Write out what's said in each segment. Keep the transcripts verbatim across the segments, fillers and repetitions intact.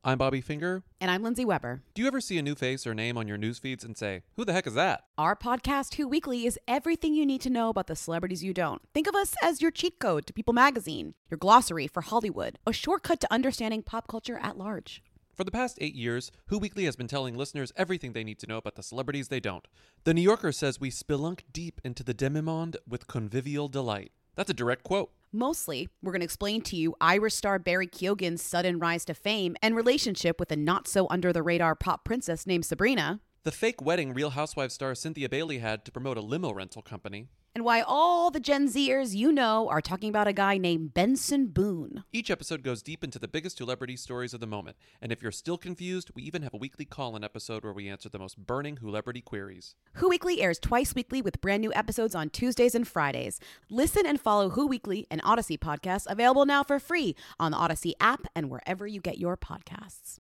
I'm Bobby Finger. And I'm Lindsay Weber. Do you ever see a new face or name on your news feeds and say, who the heck is that? Our podcast, Who Weekly, is everything you need to know about the celebrities you don't. Think of us as your cheat code to People magazine, your glossary for Hollywood, a shortcut to understanding pop culture at large. For the past eight years, Who Weekly has been telling listeners everything they need to know about the celebrities they don't. The New Yorker says we spelunk deep into the demi-monde with convivial delight. That's a direct quote. Mostly, we're going to explain to you Irish star Barry Keoghan's sudden rise to fame and relationship with a not-so-under-the-radar pop princess named Sabrina. The fake wedding Real Housewives star Cynthia Bailey had to promote a limo rental company. And why all the Gen Zers you know are talking about a guy named Benson Boone. Each episode goes deep into the biggest celebrity stories of the moment. And if you're still confused, we even have a weekly call-in episode where we answer the most burning celebrity queries. Who Weekly airs twice weekly with brand new episodes on Tuesdays and Fridays. Listen and follow Who Weekly, an Odyssey podcast, available now for free on the Odyssey app and wherever you get your podcasts.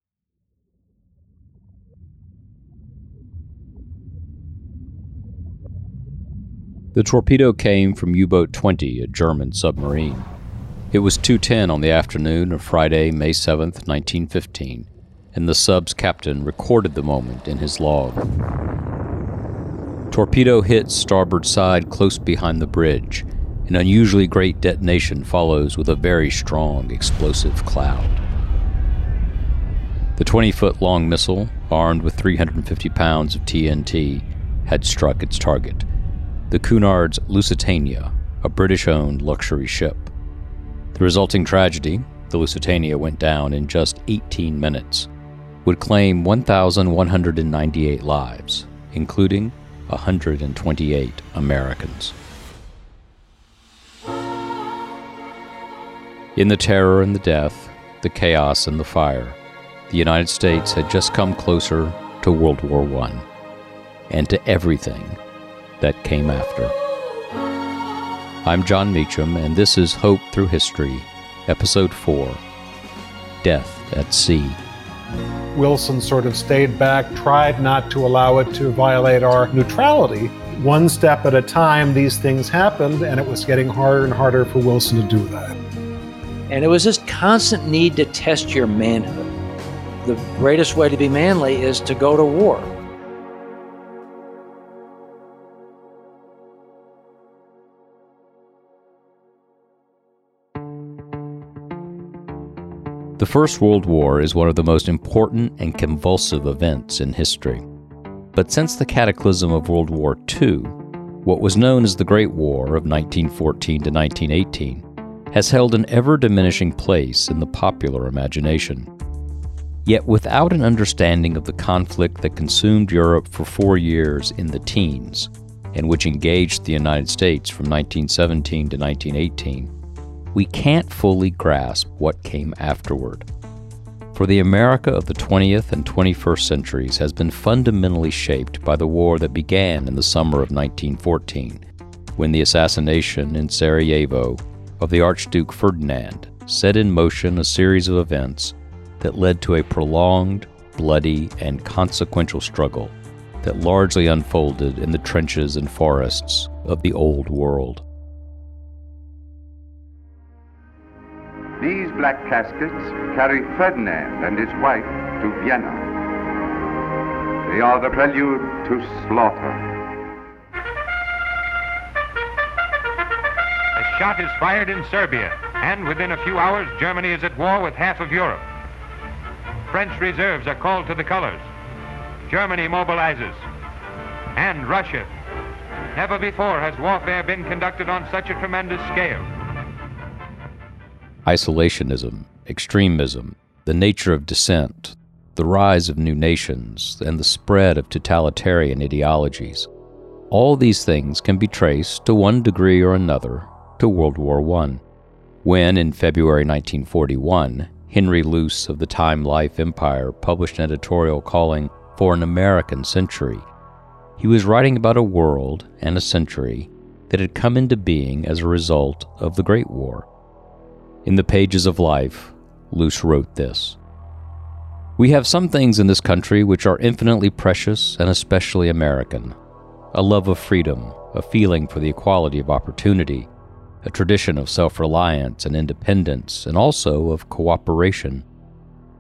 The torpedo came from U-Boat twenty, a German submarine. It was two ten on the afternoon of Friday, May seventh, nineteen fifteen, and the sub's captain recorded the moment in his log. Torpedo hit starboard side close behind the bridge. An unusually great detonation follows with a very strong explosive cloud. The twenty-foot-long missile, armed with three hundred fifty pounds of T N T, had struck its target, the Cunard's Lusitania, a British-owned luxury ship. The resulting tragedy, the Lusitania went down in just eighteen minutes, would claim one thousand one hundred ninety-eight lives, including one hundred twenty-eight Americans. In the terror and the death, the chaos and the fire, the United States had just come closer to World War One, and to everything that came after. I'm John Meacham, and this is Hope Through History, Episode four, Death at Sea. Wilson sort of stayed back, tried not to allow it to violate our neutrality. One step at a time, these things happened, and it was getting harder and harder for Wilson to do that. And it was this constant need to test your manhood. The greatest way to be manly is to go to war. The First World War is one of the most important and convulsive events in history. But since the cataclysm of World War Two, what was known as the Great War of nineteen fourteen to nineteen eighteen has held an ever-diminishing place in the popular imagination. Yet without an understanding of the conflict that consumed Europe for four years in the teens, and which engaged the United States from nineteen seventeen to nineteen eighteen, we can't fully grasp what came afterward. For the America of the twentieth and twenty-first centuries has been fundamentally shaped by the war that began in the summer of nineteen fourteen, when the assassination in Sarajevo of the Archduke Ferdinand set in motion a series of events that led to a prolonged, bloody, and consequential struggle that largely unfolded in the trenches and forests of the Old World. These black caskets carry Ferdinand and his wife to Vienna. They are the prelude to slaughter. A shot is fired in Serbia, and within a few hours, Germany is at war with half of Europe. French reserves are called to the colors. Germany mobilizes. And Russia. Never before has warfare been conducted on such a tremendous scale. Isolationism, extremism, the nature of dissent, the rise of new nations, and the spread of totalitarian ideologies. All these things can be traced, to one degree or another, to World War One, when, in February nineteen forty-one, Henry Luce of the Time Life Empire published an editorial calling for an American century. He was writing about a world and a century that had come into being as a result of the Great War. In the pages of Life, Luce wrote this: "We have some things in this country which are infinitely precious and especially American. A love of freedom, a feeling for the equality of opportunity, a tradition of self-reliance and independence, and also of cooperation.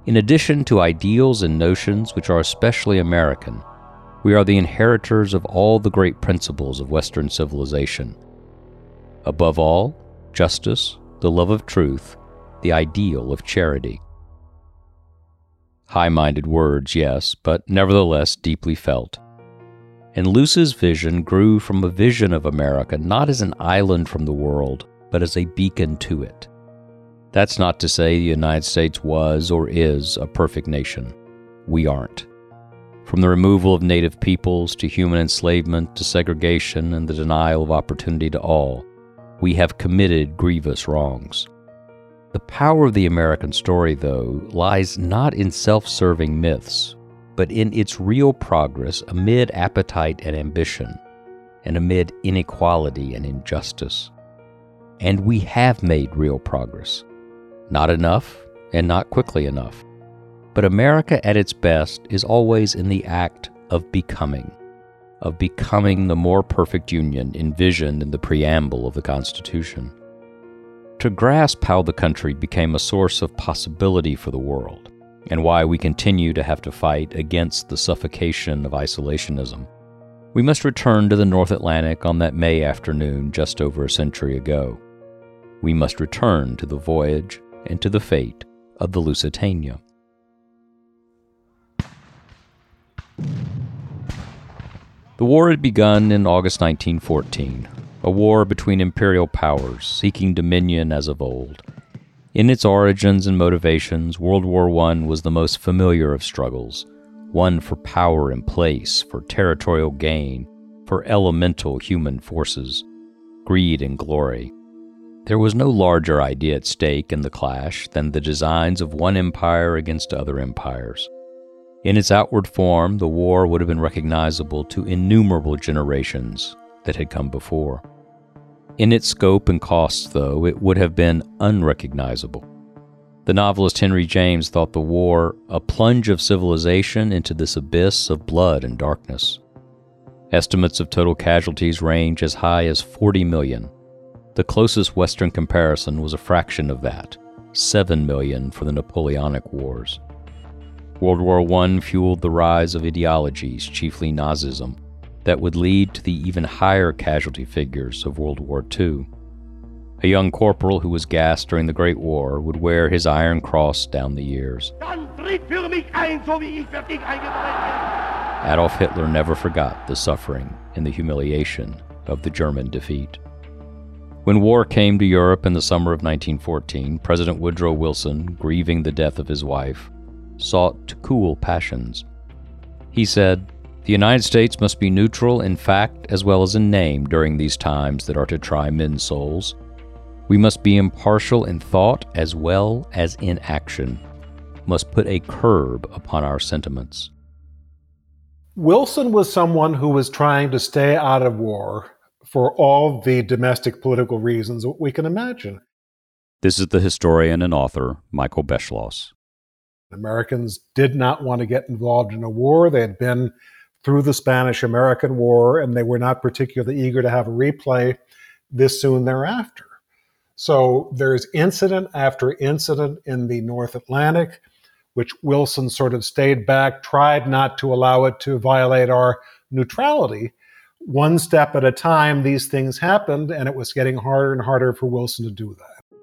In addition to ideals and notions which are especially American, we are the inheritors of all the great principles of Western civilization. Above all, justice, the love of truth, the ideal of charity. High-minded words, yes, but nevertheless deeply felt. And Luce's vision grew from a vision of America not as an island from the world, but as a beacon to it. That's not to say the United States was or is a perfect nation. We aren't. From the removal of native peoples to human enslavement to segregation and the denial of opportunity to all, we have committed grievous wrongs. The power of the American story, though, lies not in self-serving myths, but in its real progress amid appetite and ambition, and amid inequality and injustice. And we have made real progress. Not enough, and not quickly enough. But America at its best is always in the act of becoming, of becoming the more perfect union envisioned in the preamble of the Constitution. To grasp how the country became a source of possibility for the world, and why we continue to have to fight against the suffocation of isolationism, we must return to the North Atlantic on that May afternoon just over a century ago. We must return to the voyage and to the fate of the Lusitania. The war had begun in August nineteen fourteen, a war between imperial powers seeking dominion as of old. In its origins and motivations, World War One was the most familiar of struggles, one for power and place, for territorial gain, for elemental human forces, greed and glory. There was no larger idea at stake in the clash than the designs of one empire against other empires. In its outward form, the war would have been recognizable to innumerable generations that had come before. In its scope and costs, though, it would have been unrecognizable. The novelist Henry James thought the war a plunge of civilization into this abyss of blood and darkness. Estimates of total casualties range as high as forty million. The closest Western comparison was a fraction of that, seven million for the Napoleonic Wars. World War One fueled the rise of ideologies, chiefly Nazism, that would lead to the even higher casualty figures of World War Two. A young corporal who was gassed during the Great War would wear his Iron Cross down the years. Adolf Hitler never forgot the suffering and the humiliation of the German defeat. When war came to Europe in the summer of nineteen fourteen, President Woodrow Wilson, grieving the death of his wife, sought to cool passions. He said, "The United States must be neutral in fact as well as in name during these times that are to try men's souls. We must be impartial in thought as well as in action, must put a curb upon our sentiments." Wilson was someone who was trying to stay out of war for all the domestic political reasons we can imagine. This is the historian and author, Michael Beschloss. Americans did not want to get involved in a war. They had been through the Spanish-American War, and they were not particularly eager to have a replay this soon thereafter. So there's incident after incident in the North Atlantic, which Wilson sort of stayed back, tried not to allow it to violate our neutrality. One step at a time, these things happened, and it was getting harder and harder for Wilson to do that.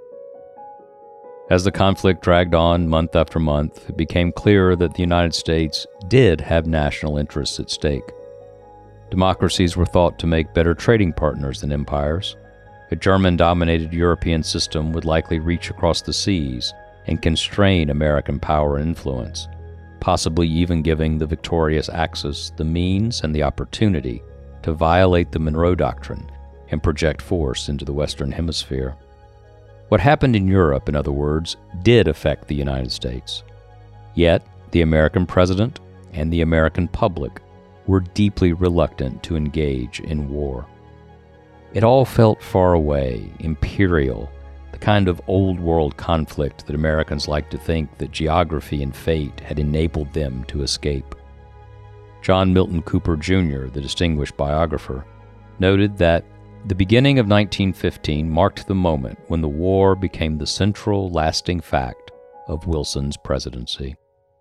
As the conflict dragged on month after month, it became clearer that the United States did have national interests at stake. Democracies were thought to make better trading partners than empires. A German-dominated European system would likely reach across the seas and constrain American power and influence, possibly even giving the victorious Axis the means and the opportunity to violate the Monroe Doctrine and project force into the Western Hemisphere. What happened in Europe, in other words, did affect the United States. Yet, the American president and the American public were deeply reluctant to engage in war. It all felt far away, imperial, the kind of old-world conflict that Americans like to think that geography and fate had enabled them to escape. John Milton Cooper Junior, the distinguished biographer, noted that the beginning of nineteen fifteen marked the moment when the war became the central, lasting fact of Wilson's presidency.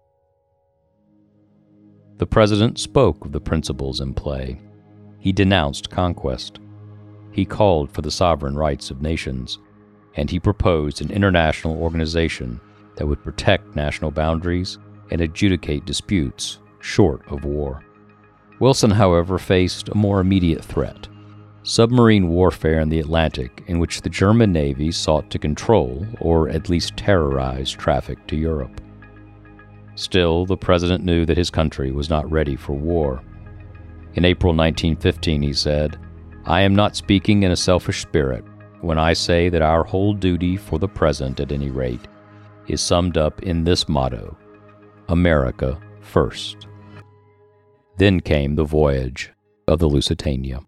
The president spoke of the principles in play. He denounced conquest. He called for the sovereign rights of nations, and he proposed an international organization that would protect national boundaries and adjudicate disputes short of war. Wilson, however, faced a more immediate threat: submarine warfare in the Atlantic, in which the German Navy sought to control, or at least terrorize, traffic to Europe. Still, the president knew that his country was not ready for war. In April nineteen fifteen, he said, "I am not speaking in a selfish spirit when I say that our whole duty, for the present at any rate, is summed up in this motto: America first." Then came the voyage of the Lusitania.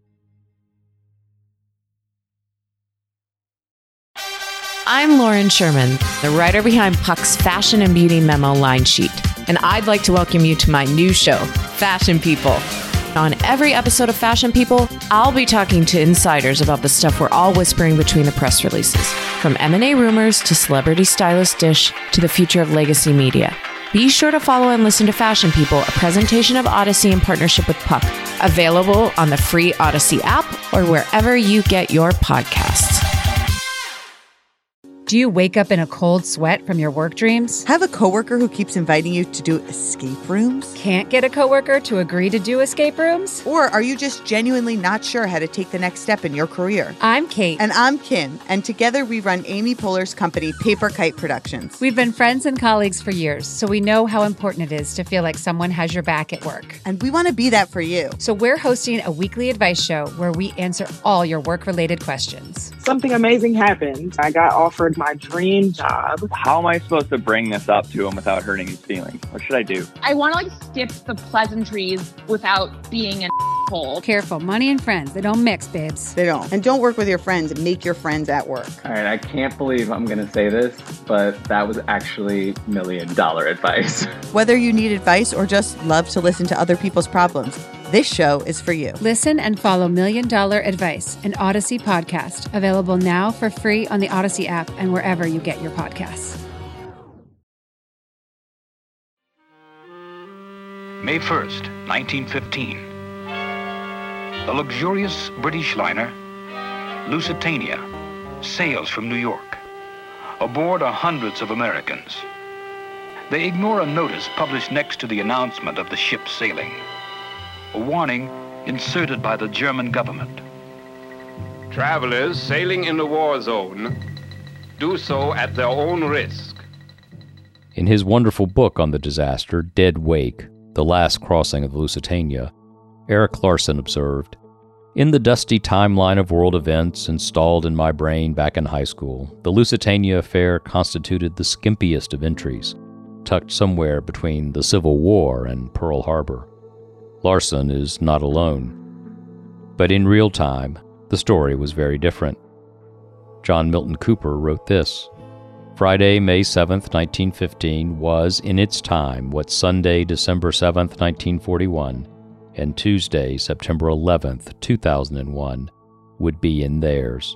I'm Lauren Sherman, the writer behind Puck's Fashion and Beauty Memo line sheet, and I'd like to welcome you to my new show, Fashion People. On every episode of Fashion People, I'll be talking to insiders about the stuff we're all whispering between the press releases, from M and A rumors to celebrity stylist dish to the future of legacy media. Be sure to follow and listen to Fashion People, a presentation of Odyssey in partnership with Puck, available on the free Odyssey app or wherever you get your podcasts. Do you wake up in a cold sweat from your work dreams? Have a coworker who keeps inviting you to do escape rooms? Can't get a coworker to agree to do escape rooms? Or are you just genuinely not sure how to take the next step in your career? I'm Kate. And I'm Kim. And together we run Amy Poehler's company, Paper Kite Productions. We've been friends and colleagues for years, so we know how important it is to feel like someone has your back at work. And we want to be that for you. So we're hosting a weekly advice show where we answer all your work-related questions. Something amazing happened. I got offered my dream job. How am I supposed to bring this up to him without hurting his feelings? What should I do? I want to like skip the pleasantries without being an asshole. Careful, money and friends, they don't mix, babes. They don't. And don't work with your friends. Make your friends at work. All right, I can't believe I'm going to say this, but that was actually million dollar advice. Whether you need advice or just love to listen to other people's problems, this show is for you. Listen and follow Million Dollar Advice, an Odyssey podcast, available now for free on the Odyssey app and wherever you get your podcasts. May first, nineteen fifteen. The luxurious British liner Lusitania sails from New York. Aboard are hundreds of Americans. They ignore a notice published next to the announcement of the ship sailing. A warning inserted by the German government. Travelers sailing in the war zone do so at their own risk. In his wonderful book on the disaster, Dead Wake, The Last Crossing of the Lusitania, Erik Larson observed, "In the dusty timeline of world events installed in my brain back in high school, the Lusitania affair constituted the skimpiest of entries, tucked somewhere between the Civil War and Pearl Harbor." Larson is not alone. But in real time, the story was very different. John Milton Cooper wrote this: "Friday, May seventh, nineteen fifteen was, in its time, what Sunday, December seventh, nineteen forty-one, and Tuesday, September eleventh, two thousand one, would be in theirs."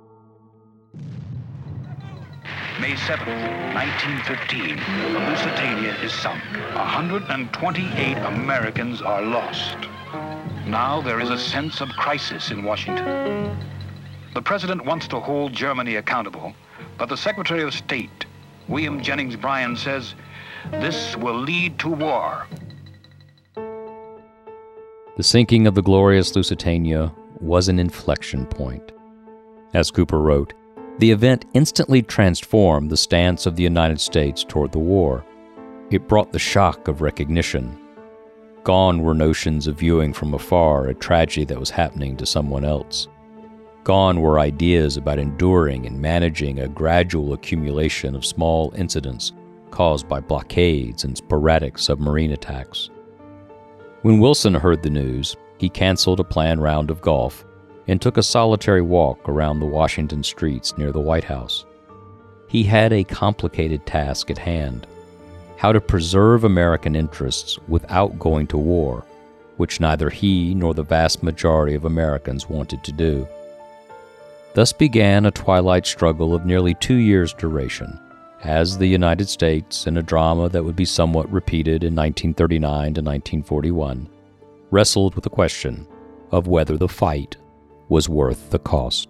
May seventh, nineteen fifteen, the Lusitania is sunk. one hundred twenty-eight Americans are lost. Now there is a sense of crisis in Washington. The president wants to hold Germany accountable, but the Secretary of State, William Jennings Bryan, says this will lead to war. The sinking of the glorious Lusitania was an inflection point. As Cooper wrote, the event instantly transformed the stance of the United States toward the war. It brought the shock of recognition. Gone were notions of viewing from afar a tragedy that was happening to someone else. Gone were ideas about enduring and managing a gradual accumulation of small incidents caused by blockades and sporadic submarine attacks. When Wilson heard the news, he canceled a planned round of golf and took a solitary walk around the Washington streets near the White House. He had a complicated task at hand: how to preserve American interests without going to war, which neither he nor the vast majority of Americans wanted to do. Thus began a twilight struggle of nearly two years' duration, as the United States, in a drama that would be somewhat repeated in nineteen thirty-nine to nineteen forty-one, wrestled with the question of whether the fight was worth the cost.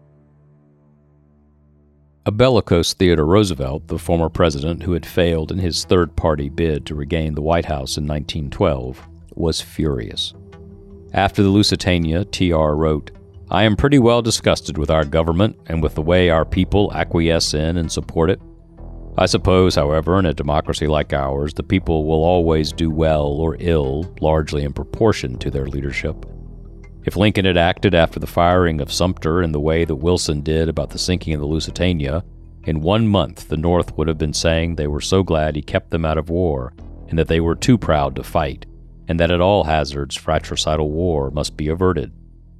A bellicose Theodore Roosevelt, the former president who had failed in his third-party bid to regain the White House in nineteen twelve, was furious. After the Lusitania, T R wrote, "I am pretty well disgusted with our government and with the way our people acquiesce in and support it. I suppose, however, in a democracy like ours, the people will always do well or ill, largely in proportion to their leadership. If Lincoln had acted after the firing of Sumter in the way that Wilson did about the sinking of the Lusitania, in one month the North would have been saying they were so glad he kept them out of war, and that they were too proud to fight, and that at all hazards fratricidal war must be averted."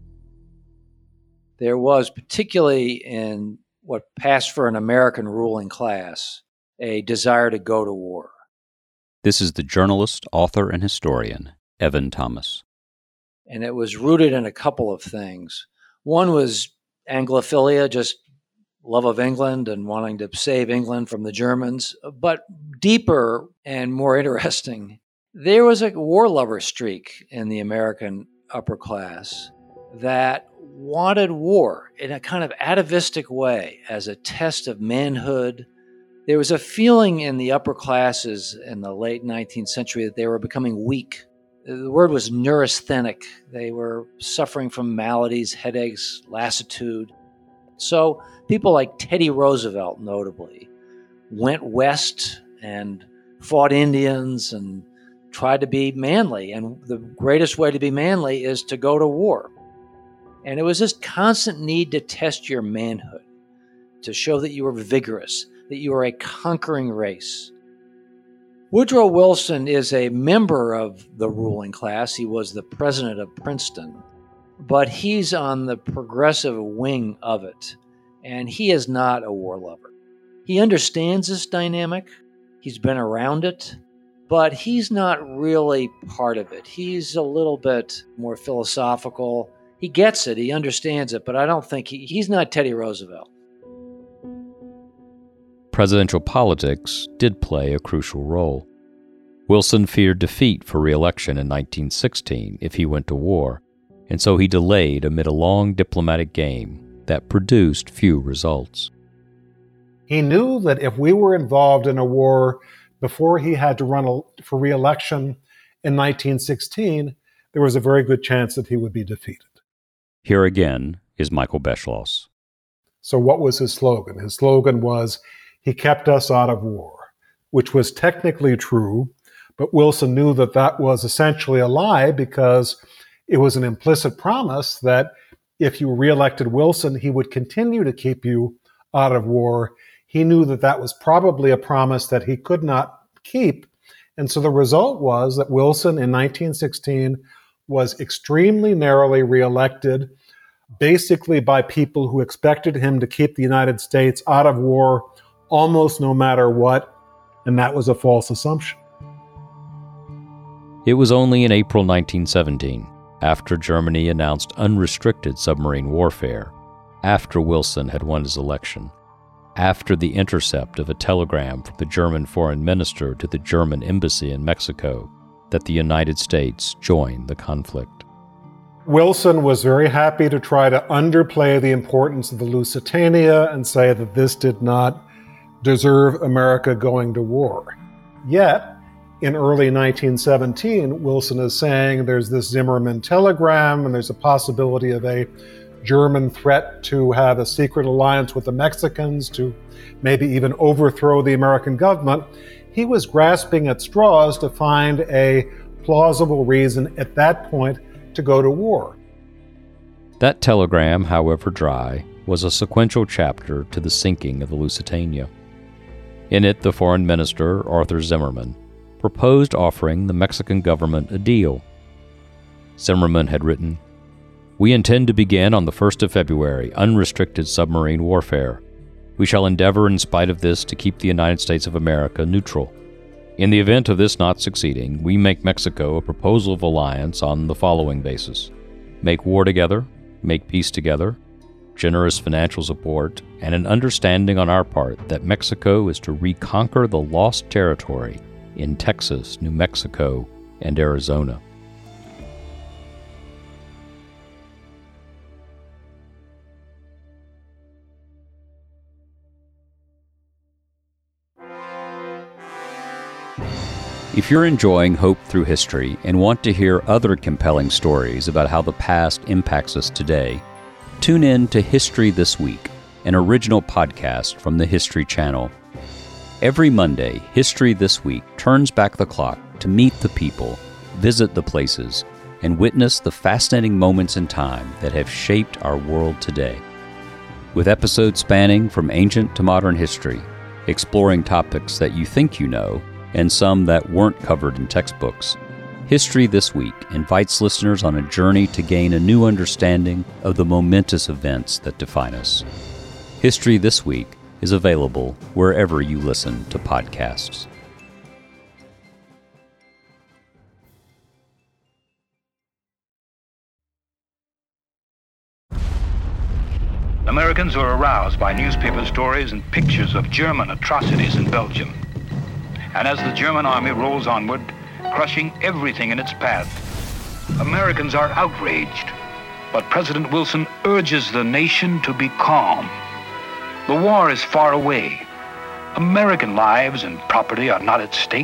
There was, particularly in what passed for an American ruling class, a desire to go to war. This is the journalist, author, and historian, Evan Thomas. And it was rooted in a couple of things. One was Anglophilia, just love of England and wanting to save England from the Germans. But deeper and more interesting, there was a war lover streak in the American upper class that wanted war in a kind of atavistic way as a test of manhood. There was a feeling in the upper classes in the late nineteenth century that they were becoming weak. The word was neurasthenic. They were suffering from maladies, headaches, lassitude. So people like Teddy Roosevelt, notably, went west and fought Indians and tried to be manly. And the greatest way to be manly is to go to war. And it was this constant need to test your manhood, to show that you were vigorous, that you were a conquering race. Woodrow Wilson is a member of the ruling class. He was the president of Princeton, but he's on the progressive wing of it, and he is not a war lover. He understands this dynamic. He's been around it, but he's not really part of it. He's a little bit more philosophical. He gets it. He understands it, but I don't think he, he's not Teddy Roosevelt. Presidential politics did play a crucial role. Wilson feared defeat for re-election in nineteen sixteen if he went to war, and so he delayed amid a long diplomatic game that produced few results. He knew that if we were involved in a war before he had to run a, for re-election in nineteen sixteen, there was a very good chance that he would be defeated. Here again is Michael Beschloss. So what was his slogan? His slogan was, "He kept us out of war," which was technically true, but Wilson knew that that was essentially a lie because it was an implicit promise that if you reelected Wilson, he would continue to keep you out of war. He knew that that was probably a promise that he could not keep. And so the result was that Wilson in nineteen sixteen was extremely narrowly reelected, basically by people who expected him to keep the United States out of war almost no matter what, and that was a false assumption. It was only in April nineteen seventeen, after Germany announced unrestricted submarine warfare, after Wilson had won his election, after the intercept of a telegram from the German foreign minister to the German embassy in Mexico, that the United States joined the conflict. Wilson was very happy to try to underplay the importance of the Lusitania and say that this did not deserve America going to war. Yet, in early nineteen seventeen, Wilson is saying there's this Zimmerman telegram and there's a possibility of a German threat to have a secret alliance with the Mexicans to maybe even overthrow the American government. He was grasping at straws to find a plausible reason at that point to go to war. That telegram, however dry, was a sequential chapter to the sinking of the Lusitania. In it, the foreign minister, Arthur Zimmerman, proposed offering the Mexican government a deal. Zimmerman had written, "We intend to begin on the first of February unrestricted submarine warfare. We shall endeavor in spite of this to keep the United States of America neutral. In the event of this not succeeding, we make Mexico a proposal of alliance on the following basis: make war together, make peace together, generous financial support, and an understanding on our part that Mexico is to reconquer the lost territory in Texas, New Mexico, and Arizona. If you're enjoying Hope Through History and want to hear other compelling stories about how the past impacts us today, tune in to History This Week, an original podcast from the History Channel. Every Monday, History This Week turns back the clock to meet the people, visit the places, and witness the fascinating moments in time that have shaped our world today. With episodes spanning from ancient to modern history, exploring topics that you think you know, and some that weren't covered in textbooks, History This Week invites listeners on a journey to gain a new understanding of the momentous events that define us. History This Week is available wherever you listen to podcasts. Americans are aroused by newspaper stories and pictures of German atrocities in Belgium. And as the German army rolls onward, crushing everything in its path, Americans are outraged. But President Wilson urges the nation to be calm. The war is far away. American lives and property are not at stake.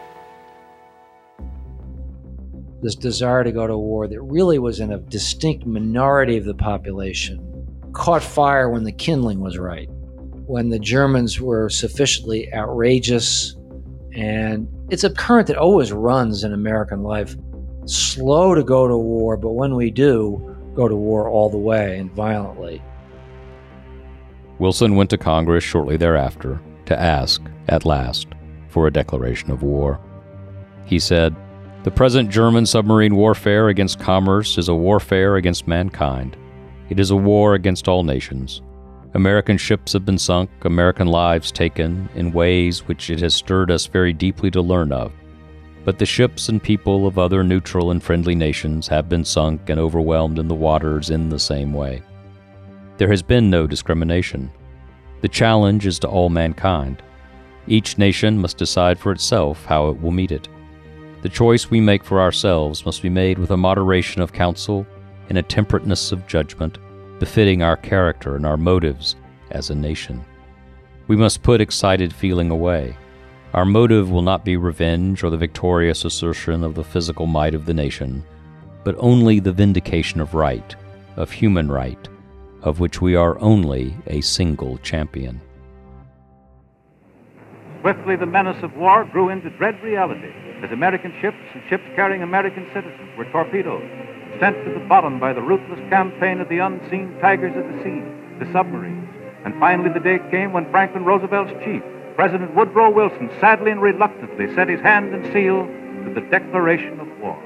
This desire to go to war that really was in a distinct minority of the population caught fire when the kindling was right, when the Germans were sufficiently outrageous. And it's a current that always runs in American life. Slow to go to war, but when we do, go to war all the way and violently. Wilson went to Congress shortly thereafter to ask, at last, for a declaration of war. He said, "The present German submarine warfare against commerce is a warfare against mankind. It is a war against all nations. American ships have been sunk, American lives taken, in ways which it has stirred us very deeply to learn of. But the ships and people of other neutral and friendly nations have been sunk and overwhelmed in the waters in the same way. There has been no discrimination. The challenge is to all mankind. Each nation must decide for itself how it will meet it. The choice we make for ourselves must be made with a moderation of counsel and a temperateness of judgment, befitting our character and our motives as a nation. We must put excited feeling away. Our motive will not be revenge or the victorious assertion of the physical might of the nation, but only the vindication of right, of human right, of which we are only a single champion." Swiftly the menace of war grew into dread reality as American ships and ships carrying American citizens were torpedoed, sent to the bottom by the ruthless campaign of the unseen tigers of the sea, the submarines. And finally the day came when Franklin Roosevelt's chief, President Woodrow Wilson, sadly and reluctantly set his hand and seal to the declaration of war.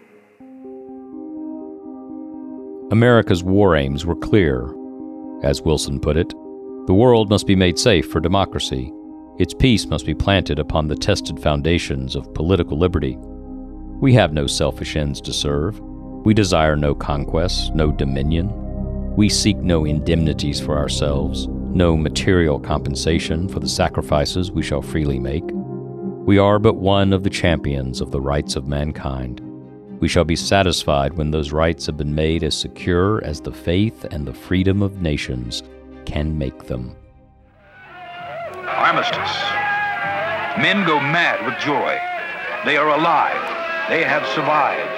America's war aims were clear. As Wilson put it, the world must be made safe for democracy. Its peace must be planted upon the tested foundations of political liberty. We have no selfish ends to serve. We desire no conquests, no dominion. We seek no indemnities for ourselves, no material compensation for the sacrifices we shall freely make. We are but one of the champions of the rights of mankind. We shall be satisfied when those rights have been made as secure as the faith and the freedom of nations can make them. Armistice. Men go mad with joy. They are alive. They have survived.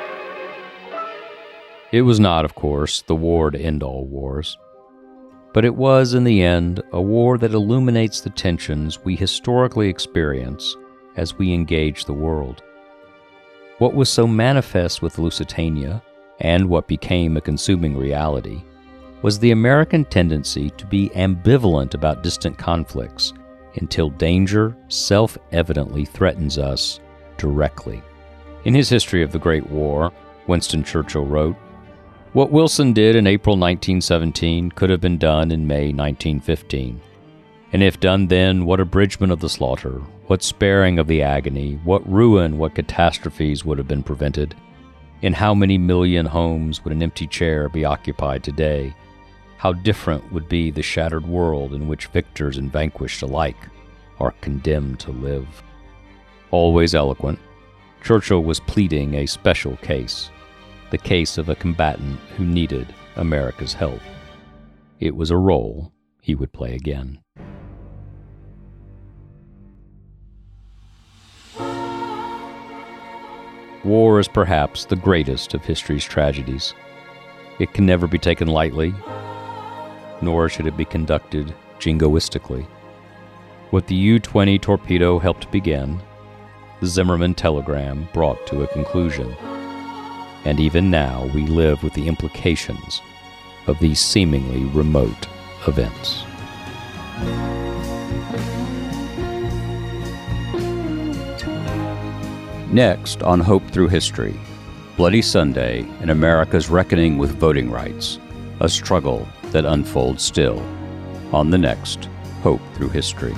It was not, of course, the war to end all wars. But it was, in the end, a war that illuminates the tensions we historically experience as we engage the world. What was so manifest with Lusitania, and what became a consuming reality, was the American tendency to be ambivalent about distant conflicts until danger self-evidently threatens us directly. In his History of the Great War, Winston Churchill wrote, "What Wilson did in April nineteen seventeen could have been done in May nineteen fifteen. And if done then, what abridgment of the slaughter, what sparing of the agony, what ruin, what catastrophes would have been prevented? In how many million homes would an empty chair be occupied today? how different would be the shattered world in which victors and vanquished alike are condemned to live. Always eloquent, Churchill was pleading a special case, the case of a combatant who needed America's help. It was a role he would play again. War is perhaps the greatest of history's tragedies. It can never be taken lightly, nor should it be conducted jingoistically. What the U twenty torpedo helped begin, the Zimmerman telegram brought to a conclusion. And even now we live with the implications of these seemingly remote events. Next on Hope Through History, Bloody Sunday and America's reckoning with voting rights, a struggle that unfolds still, on the next Hope Through History.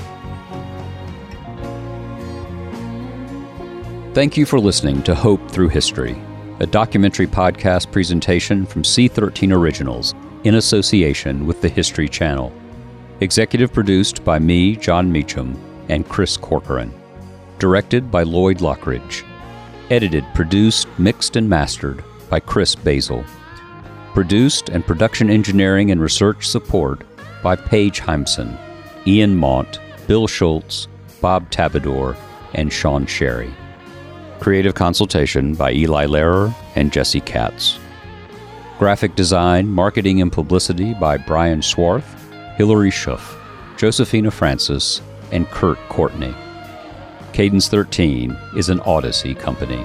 Thank you for listening to Hope Through History, a documentary podcast presentation from C thirteen Originals in association with the History Channel. Executive produced by me, John Meacham, and Chris Corcoran. Directed by Lloyd Lockridge. Edited, produced, mixed, and mastered by Chris Basil. Produced and production engineering and research support by Paige Heimson, Ian Mont, Bill Schultz, Bob Tabador, and Sean Sherry. Creative consultation by Eli Lehrer and Jesse Katz. Graphic design, marketing, and publicity by Brian Swarth, Hilary Schuff, Josephina Francis, and Kurt Courtney. Cadence thirteen is an Odyssey company.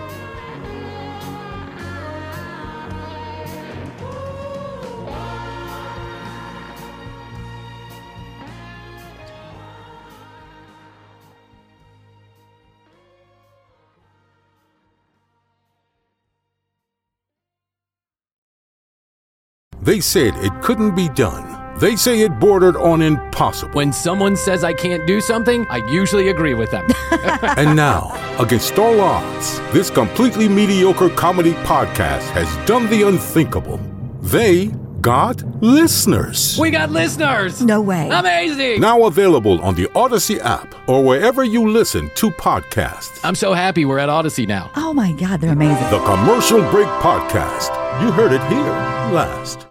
They said it couldn't be done. They say it bordered on impossible. When someone says I can't do something, I usually agree with them. And now, against all odds, this completely mediocre comedy podcast has done the unthinkable. They got listeners. We got listeners! No way. Amazing! Now available on the Odyssey app or wherever you listen to podcasts. I'm so happy we're at Odyssey now. Oh my God, they're amazing. The Commercial Break Podcast. You heard it here last.